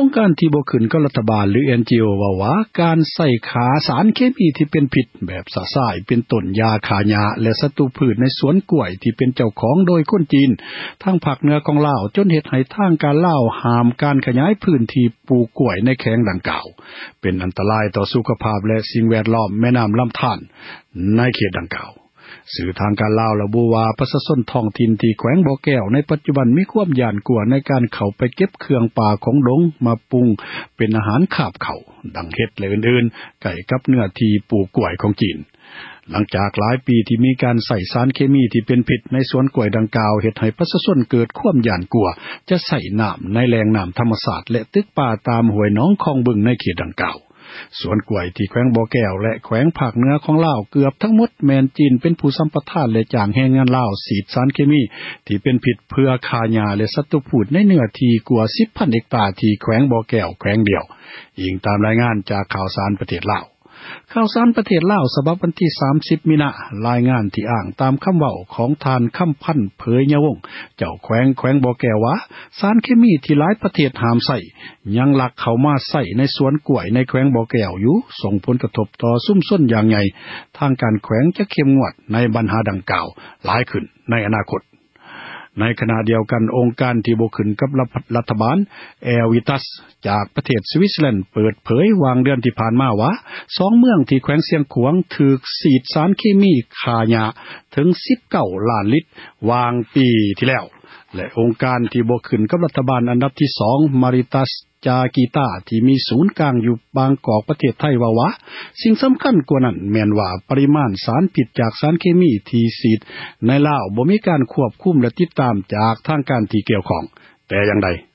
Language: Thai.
องค์การที่บ่ขึ้นกับรัฐบาลหรือ NGO ว่าการใส่ขาสารเคมีที่เป็นพิษแบบสะสายเป็นต้นยาฆ่าหญ้าและศัตรูพืชในสวนกล้วยที่เป็นเจ้าของโดยคนจีนทางภาคเหนือของลาวจนเฮ็ดให้ทางการลาวห้ามการขยายพื้นที่ปลูกกล้วยในแขวงดังกล่าวเป็นอันตรายต่อสุขภาพและสิ่งแวดล้อมแม่น้ำลำธารในเขตดังกล่าวสื่อทางการลาวระบุว่าประชาชนท้องถิ่นที่แขวงบ่อแก้วในปัจจุบันมีความย้านกลัวในการเข้าไปเก็บเครื่องป่าของดงมาปรุงเป็นอาหารคาบเขาดังเห็ดและอื่นๆใกล้กับเนื้อที่ปลูกกล้วยของจีนหลังจากหลายปีที่มีการใส่สารเคมีที่เป็นพิษในสวนกล้วยดังกล่าวเฮ็ดให้ประชาชนเกิดความย้านกลัวจะใส่น้ำในแหล่งน้ำธรรมชาติและตึกป่าตามห้วยหนองคลองบึงในเขตดังกล่าวสวนกล้วยที่แขวงบ่อแก้วและแขวงภาคเหนือของลาวเกือบทั้งหมดแม่นจีนเป็นผู้สัมปทานและจ้างแรงงานลาวฉีดสารเคมีที่เป็นพิษเพื่อฆ่าหญ้าและศัตรูพืชในเนื้อที่กว่า 10,000 เฮกตาร์ที่แขวงบ่อแก้วแขวงเดียวอิงตามรายงานจากข่าวสารประเทศลาวข่าวสารประเทศลาวฉบับวันที่30มีนารายงานที่อ้างตามคำเว้าของท่านคำพันธ์เผยยวงศ์เจ้าแขวงบ่อแก้วว่าสารเคมีที่หลายประเทศห้ามใช้ยังลักเข้ามาใช้ในสวนกล้วยในแขวงบ่อแก้วอยู่ส่งผลกระทบต่อชุมชนอย่างใหญ่ทางการแขวงจะเข้มงวดในปัญหาดังกล่าวหลายขึ้นในอนาคตในขณะเดียวกันองค์การที่บ่ขึ้นกับรัฐบาลแอลวิตัสจากประเทศสวิตเซอร์แลนด์เปิดเผยวางเดือนที่ผ่านมาว่า2เมืองที่แขวงเสียงขวางถูกฉีดสารเคมีฆ่าหญ้าถึง19ล้านลิตรวางปีที่แล้วและองค์การที่บ่ขึ้นกับรัฐบาลอันดับที่2มาริตัสจากีตาที่มีศูนย์กลางอยู่บางกอกประเทศไทยว่าสิ่งสำคัญกว่านั้นแม่นว่าปริมาณสารพิษจากสารเคมีที่ฉีดในลาวบ่มีการควบคุมและติดตามจากทางการที่เกี่ยวข้องแต่อย่างใด